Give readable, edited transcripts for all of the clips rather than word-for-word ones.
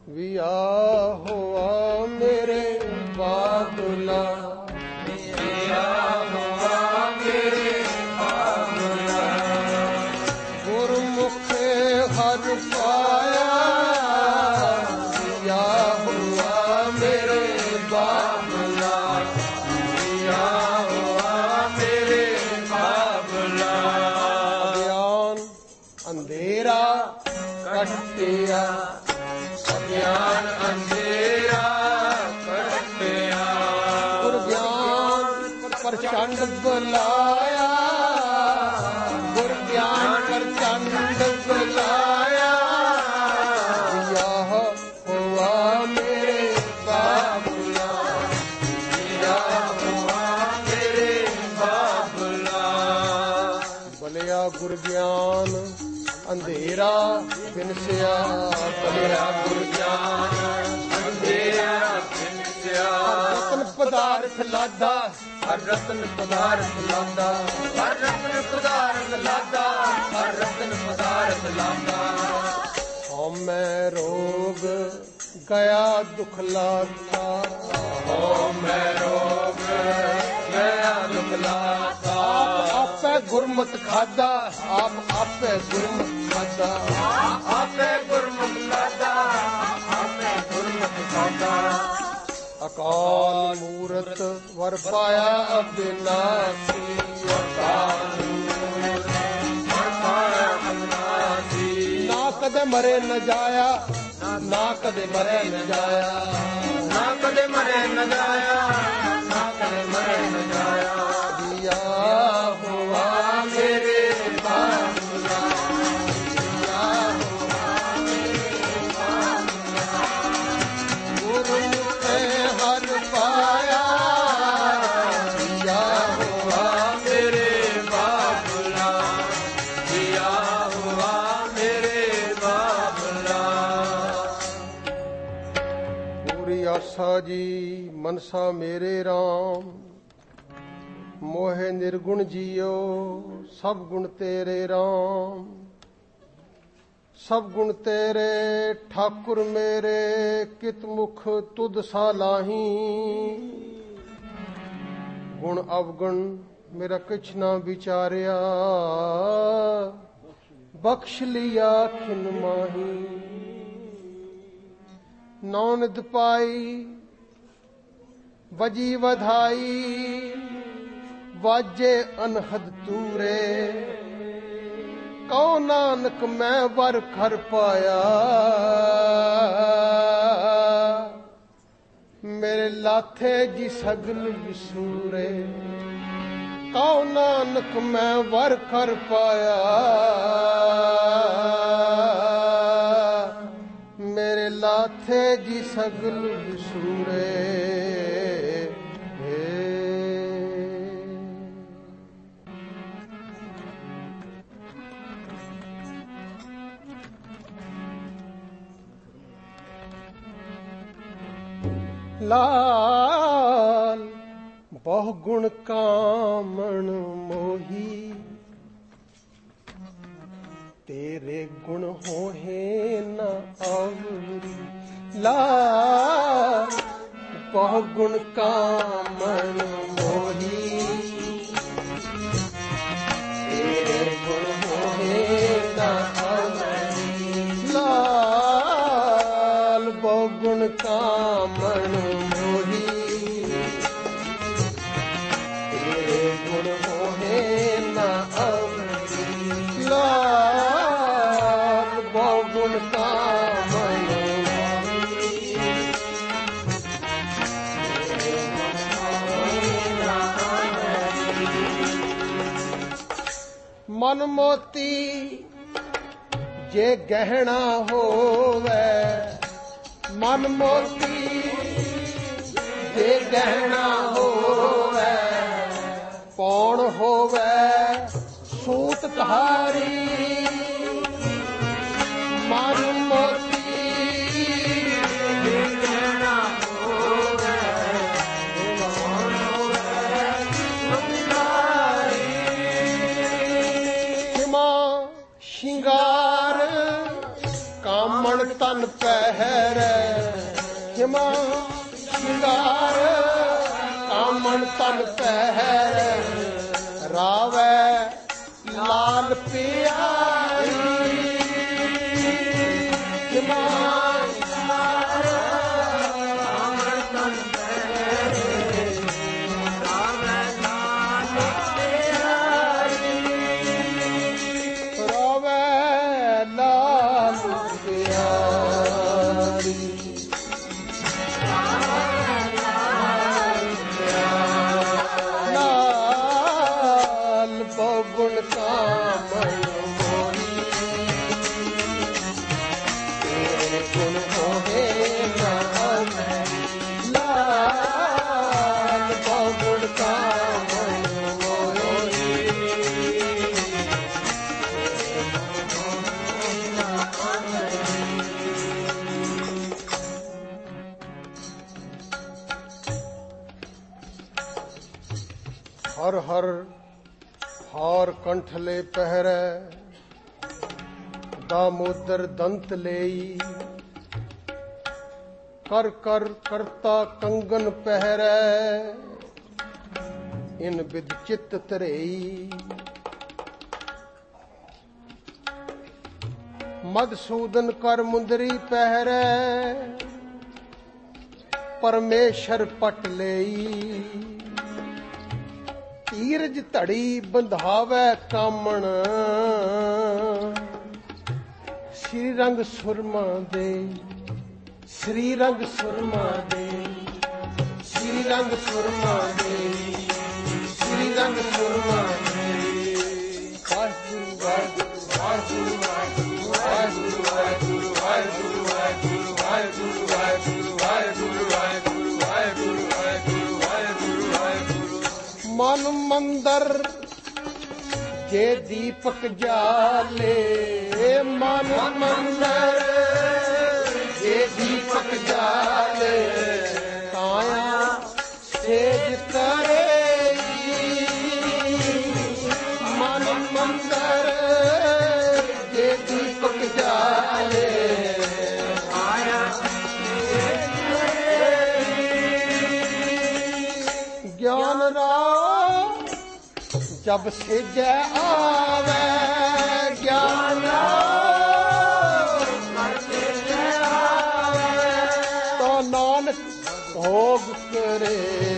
ਵਿਆ ਹੋਆ ਮੇਰੇ ਬਾਬੁਲਾ, ਵਿਆ ਹੋਆ ਮੇਰੇ ਬਾਬੁਲਾ। ਗੁਰਮੁਖੇ ਹਰ ਪਾਇਆ, ਵਿਆ ਹੋਆ ਮੇਰੇ ਬਾਬੁਲਾ, ਵਿਆ ਹੋਆ ਮੇਰੇ ਬਾਬੁਲਾ। ਅਗਿਆਨ ਅੰਧੇਰਾ ਕੱਟਿਆ, ਗਿਆਨ ਅੰਧੇਰਾ ਕੱਟਿਆ। ਗੁਰ ਗਿਆਨ ਪ੍ਰਚੰਡ ਬੁਲਾਇਆ, ਗੁਰ ਗਿਆਨ ਪ੍ਰਚੰਡ ਬੁਲਾਇਆ। ਵਿਆ ਹੋਆ ਮੇਰੇ ਬਾਬੁਲਾ, ਵਿਆ ਹੋਆ ਮੇਰੇ ਬਾਬੁਲਾ। ਬਲਿਆ ਗੁਰ ਗਿਆਨ ਅੰਧੇਰਾ ਬਿਨਸਿਆ, ਬਲਿਆ ਗੁਰ ਗਿਆਨ ਅੰਧੇਰਾ ਬਿਨਸਿਆ। ਰਤਨ ਪਦਾਰਥ ਲਾਦਾ, ਹਰ ਰਤਨ ਪਦਾਰਥ ਲਾਦਾ, ਹਰ ਰਤਨ ਪਦਾਰਥ ਲਾਦਾ, ਹਰ ਰਤਨ ਪਦਾਰਥ ਲਾਦਾ। ਹਉਮੈ ਰੋਗ ਗਿਆ ਦੁਖ ਲਾਤਾ, ਹਉਮੈ ਰੋਗ ਗਿਆ ਦੁਖ ਲਾਤਾ। ਆਪੇ ਗੁਰਮਤਿ ਖਾਦਾ, ਆਪ ਆਪੇ ਗੁਰਮਤਿ ਖਾਦਾ। ਆਪੇ ਗੁਰਮੁਖ ਖਾਦਾ, ਆਪੇ ਗੁਰਮੁਖ ਖਾਦਾ। ਅਕਾਲ ਮੂਰਤ ਵਰ ਪਾਇਆ ਅਬਿਨਾਸੀ, ਅਕਾਲ ਮੂਰਤ ਵਰ ਪਾਇਆ ਅਬਿਨਾਸੀ। ਨਾ ਕਦੇ ਮਰੇ ਨ ਜਾਇਆ, ਨਾ ਕਦੇ ਮਰੇ ਨ ਜਾਇਆ, ਨਾ ਕਦੇ ਮਰੇ ਨ ਜਾਇਆ, ਨਾ ਕਦੇ ਮਰੇ ਨ ਜਾਇਆ। ਵਿਆ ਹੋਆ ਮੇਰੇ ਬਾਬੁਲਾ, ਵਿਆ ਹੋਆ ਮੇਰੇ ਬਾਬੁਲਾ। ਗੁਰਮੁਖੇ ਹਰ ਪਾਇਆ, ਵਿਆ ਹੋਆ ਮੇਰੇ ਬਾਬੁਲਾ, ਵਿਆ ਹੋਆ ਮੇਰੇ ਬਾਬੁਲਾ। ਪੂਰੀ ਆਸਾ ਜੀ ਮਨਸਾ ਮੇਰੇ RAM, ਮੋਹਿ ਨਿਰਗੁਣ ਜੀਓ ਸਭ ਗੁਣ ਤੇਰੇ RAM। ਸਭ ਗੁਣ ਤੇਰੇ ਠਾਕੁਰ ਮੇਰੇ, ਕਿਤ ਮੁਖ ਤੁਧ ਸਾਲਾਹੀ। ਗੁਣ ਅਵਗੁਣ ਮੇਰਾ ਕਿਛ ਨਾ ਵਿਚਾਰਿਆ, ਬਖਸ਼ ਲਿਆ ਖਿਨ ਮਾਹੀ। ਨੌਨਿਦ ਪਾਈ ਵਜੀ ਵਧਾਈ, ਵਾਜੇ ਅਨਹਦ ਤੂਰੇ। ਕਉ ਨਾਨਕ ਮੈਂ ਵਰ ਖਰ ਪਾਇਆ, ਮੇਰੇ ਲਾਥੇ ਜੀ ਸਗਲ ਵਿਸੂਰੇ। ਕਉ ਨਾਨਕ ਮੈਂ ਵਰ ਖਰ ਪਾਇਆ, ਮੇਰੇ ਲਾਥੇ ਜੀ ਸਗਲ ਵਿਸੂਰੇ। ਲਾਲ ਬਹੁ ਗੁਣ ਕਾਮਣ ਮੋਹੀ, ਤੇਰੇ ਗੁਣ ਹੋਏ ਨ ਆਵਰੀ। ਲਾਲ ਬਹੁ ਗੁਣ ਕਾਮਣ ਮੋਹੀ, ਤੇਰੇ ਗੁਣ ਹੋਏ ਨ ਆਵਰੀ। ਲਾਲ ਬਹੁ ਗੁਣ ਕਾਮਣ ਮੋਹੀ, ਤੇਰੇ ਗੁਣ ਹੋਏ ਨ ਆਵਰੀ। ਲਾਲ ਬਹੁ ਗੁਣ ਕਾਮਣ ਮੋਹੀ, ਤੇਰੇ ਗੁਣ ਹੋਏ ਨ ਆਵਰੀ। ਮਨ ਮੋਤੀ ਜੇ ਗਹਿਣਾ ਹੋਵੇ, ਮਨ ਮੋਤੀ ਜੇ ਗਹਿਣਾ ਹੋਵੇ। ਪੌਣ ਹੋਵੇ ਸੂਤ ਧਾਰੀ, ਮਨ ਮੋਤੀ ਜੇ ਗਹਿਣਾ ਹੋਵੇ। ਪੌਣ ਹੋਵੇ ਸੂਤ ਧਾਰੀ। ਸਿਮਾ ਸ਼ਿੰਗਾਰ ਕਾਮਣ ਤਨ ਪਹਿਰੈ, ਖਿਮਾ ਸ਼ਿੰਗਾਰ ਕਾਮਣ ਤਨ ਪਹਿਰ ਰਾਵੈ ਲਾਲ ਪਿਆਰੀ ਖਿਮਾ ਹਰ ਹਰ ਹਾਰ ਕੰਠਲੇ ਪਹਿਰੈ ਦਾਮੋਦਰ ਦੰਤ ਲਈ ਕਰ ਕਰ ਕਰਤਾ ਕੰਗਨ ਪਹਿਰੈ ਇਨ ਬਿਦ ਚਿਤ ਧਰਈ ਮਦਸੂਦਨ ਕਰ ਮੁੰਦਰੀ ਪਹਿਰੈ ਪਰਮੇਸ਼ਰ ਪਟ ਲਈ ਧੀਰਜ ਧੜੀ ਬੰਧਾਵੈ ਕਾਮਣ ਸ੍ਰੀ ਰੰਗ ਸੁਰਮਾ ਦੇ ਸ੍ਰੀ ਰੰਗ ਸੁਰਮਾ ਦੇ ਸ੍ਰੀ ਰੰਗ ਸੁਰਮਾ ਦੇ ਸ੍ਰੀ ਰੰਗ ਸੁਰਮਾ ਦੇ ਵਾਹਿਗੁਰੂ ਵਾਹਿਗੁਰੂ ਵਾਹਿਗੁਰੂ ਵਾਹਿਗੁਰੂ ਵਾਹਿਗੁਰੂ ਵਾਹਿਗੁਰੂ ਵਾਹਿਗੁਰੂ ਵਾਹਿਗੁਰੂ ਵਾਹਿਗੁਰੂ ਵਾਹਿਗੁਰੂ ਵਾਹਿਗੁਰੂ ਵਾਹਿਗੁਰੂ ਵਾਹਿਗੁਰੂ ਵਾਹਿਗੁਰੂ ਵਾਹਿਗੁਰੂ ਮਨ ਮੰਦਰ ਜੇ ਦੀਪਕ ਜਾਲੇ ਮਨ ਮੰਦਰ ਜੇ ਦੀਪਕ ਜਾਲੇ ਕਾਇਆ ਸੇਜ ਕਰੇਗੀ ਮਨ ਮੰਦਰ ਜੇ ਦੀਪਕ ਜਾਲੇ ਕਾਇਆ ਸੇਜ ਕਰੇਗੀ ਗਿਆਨ ਰਾਮ ਜਬ ਸੇਜੈ ਆਵੈ ਗਿਆਨ ਤੋ ਨਾਨਕ ਭੋਗ ਕਰੇ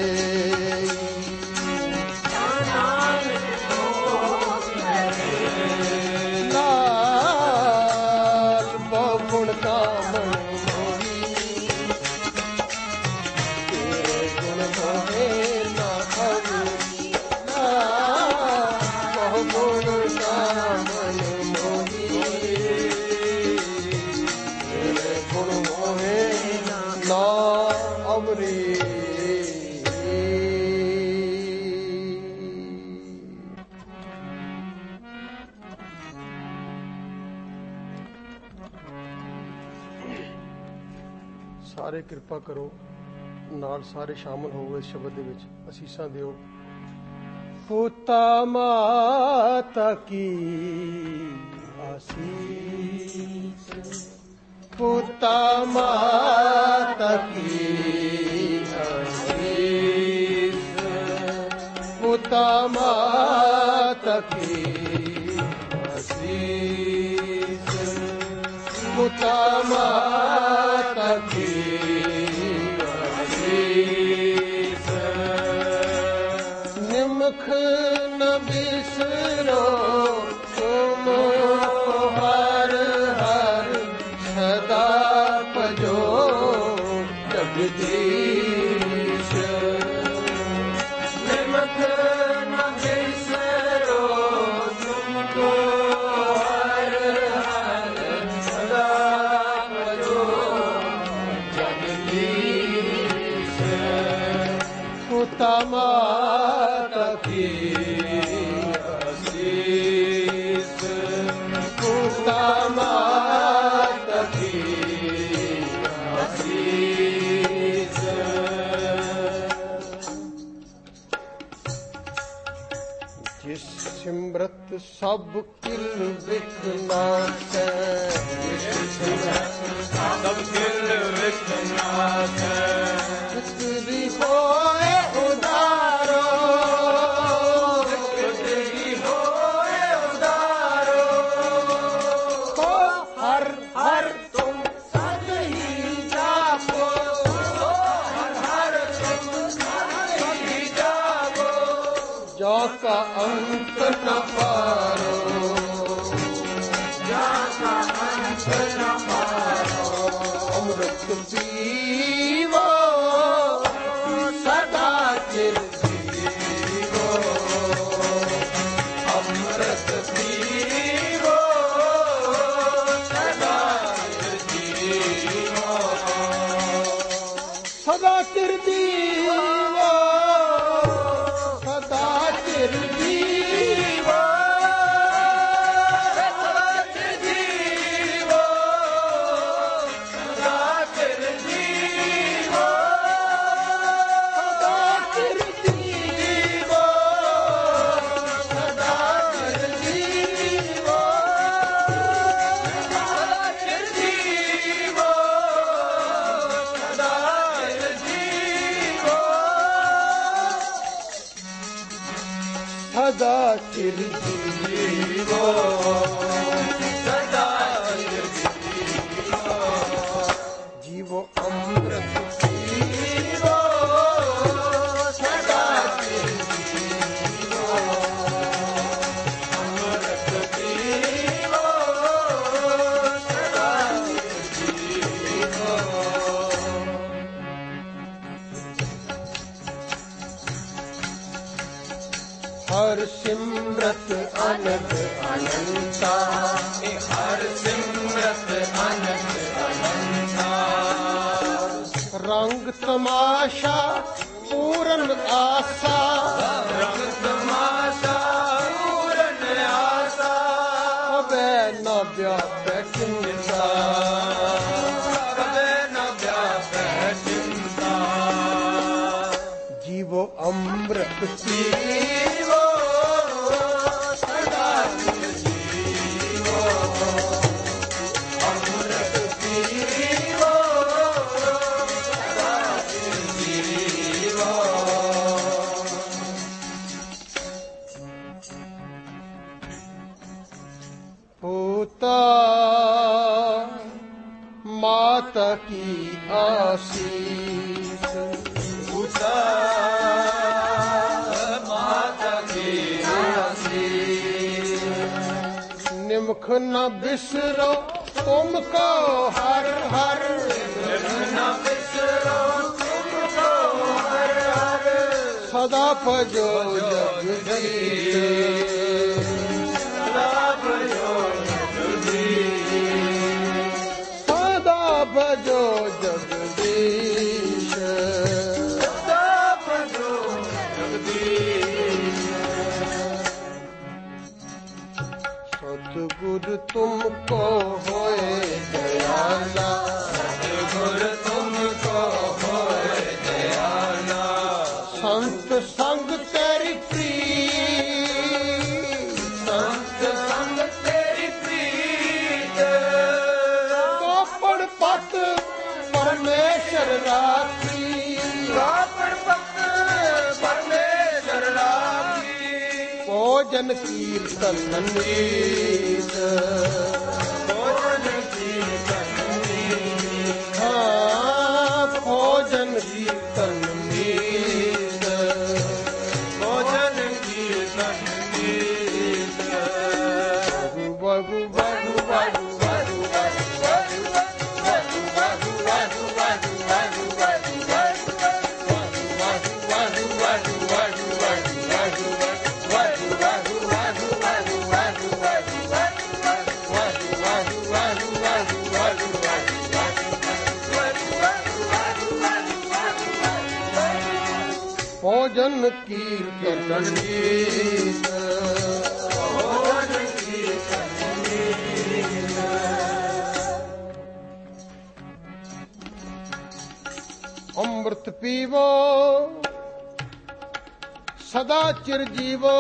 ਲਾਲ ਬਹੁਗੁਣ ਕਾਮਣ ਮੋਹੀ ਤੇਰੇ ਗੁਣ ਹੋਏ ਨਾ ਭਵੀ ਬਹੁਗੁਣ ਕਾਮਣ ਮੋਹੀ ਤੇਰੇ ਗੁਣ ਹੋਏ ਨਾ ਅਵਰੀ ਸਾਰੇ ਕਿਰਪਾ ਕਰੋ ਨਾਲ ਸਾਰੇ ਸ਼ਾਮਲ ਹੋਵੋ ਇਸ ਸ਼ਬਦ ਦੇ ਵਿੱਚ ਅਸੀਸਾਂ ਦਿਓ ਪੁੱਤਾ ਮਾਤਾ ਕੀ ਆਸੀਸ ਪੁੱਤਾ ਮਾਤਾ ਕੀ ਆਸੀਸ ਪੁੱਤਾ ਮਾਤਾ ਕੀ ਆਸੀਸ ਪੁੱਤਾ ਮਾਤਾ ਕੀ ਆਸੀਸ ਨਿਮਖ ਨ ਬਿਸਰੋ ਤੁਮ ਹਰ ਹਰ ਸਦਾ ਭਜੋ ਜਗਦੀਸ਼ ਨਿਮਖ ਨ ਬਿਸਰੋ ਤੁਮ ਹਰ ਹਰ ਸਦਾ ਭਜੋ ਜਗਦੀਸ਼ ਪੁੱਤਾ ਮਾਤਾ ਕੀ ਆਸੀਸ ਪੁੱਤਾ ਮਾਤਾ ਕੀ ਆਸੀਸ ਜਿਸ ਸਿਮਰਤ ਸਭ ਕਿਲ ਵਿਖਨਾਸੈ ਜਿਸ ਸਿਮਰਤ ਸਭ ਕਿਲ ਵਿਖਨਾਸੈ का अंत न पारो, जाका अंत न पारो। अमृत पीवो सदा चिर जीवो, अमृत पीवो सदा जीवो, सदा चिर जीवो, सदा चिर जीवो, सदा जीवो, सदा जीवो, सदा चिर जीवो, सदा चिर जीवो, सदा जीवो, सदा जीवो, सदा चिर जीवो, सदा जीवो अमृत जीवो, सदा जीवो, अमृत पीवो सदा जीवो। हर सिमरत अनंत अनंता, हर सिमरत अनंत अनंता, रंग तमाशा पूरन आशा, रंग तमाशा पूरन आशा, अबे न व्यापै चिंता, कबे न व्यापै चिंता, जीवो अमृत जीवो सदा जीवो, अमृत पीवो सदा जीवो, होता माता की आशीष, उषा माता की आशीष, निमख न बिसरो तुमको हर हर, न बिसरो तुमको हर हर, सदा भजो जगदीश, सदा भजो जगदीश, सदा भजो जगदीश, सदा भजो जगदीश, सतगुरु तुमको होए दयाला, गुरु तुमको होए दयाला, संत संग तेरी प्रीत, संत संग तेरी प्रीत, कापड़ पत परमेश्वर राखी, कापड़ पत परमेश्वर राखी, भोजन कीर्तन नीत, भोजन कीर्तन नीत, हाँ भोजन कीर्तन नीत, भोजन कीर्तन नीत, बहु बहु बहु बहु भोजन कीर्तन नीत, भोजन कीर्तन नीत, अमृत पीवो सदा चिर जीवो,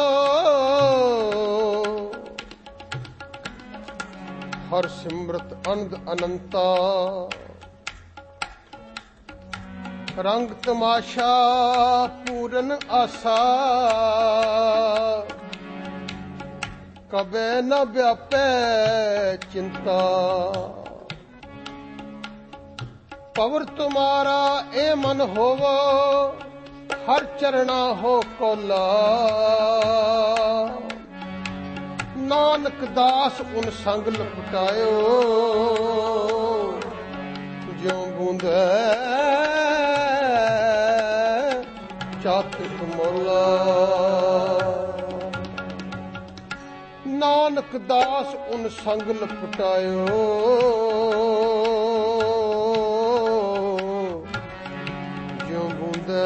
हर सिमरत अनंद अनंता, रंग तमाशा पूरन आशा, कबे न व्यापै चिंता, पवर तुम्हारा ए मन होवो, ਹਰ ਚਰਣਾ ਹੋ ਕੋਲਾ ਨਾਨਕ ਦਾਸ ਉਨ ਸੰਗ ਲਪਟਾਇਓ ਜਿਉ ਬੂੰਦੈ ਚਾਤਕ ਮੋਲਾ ਨਾਨਕ ਦਾਸ ਉਨ ਸੰਗ ਲਪਟਾਇਓ ਜਿਉ ਬੂੰਦੈ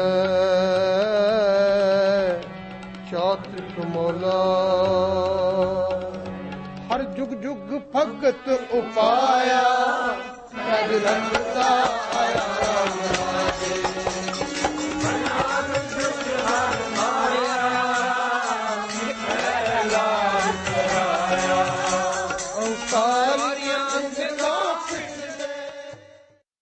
ਚਾਤਕ ਮੋਲਾ ਹਰ ਜੁਗ ਜੁਗ ਭਗਤ ਉਪਾਇਆ ਸਦ ਰੰਗਦਾ ਆਇਆ ਰਾਮ ਰਾਜੇ ਓੰਕਾਰ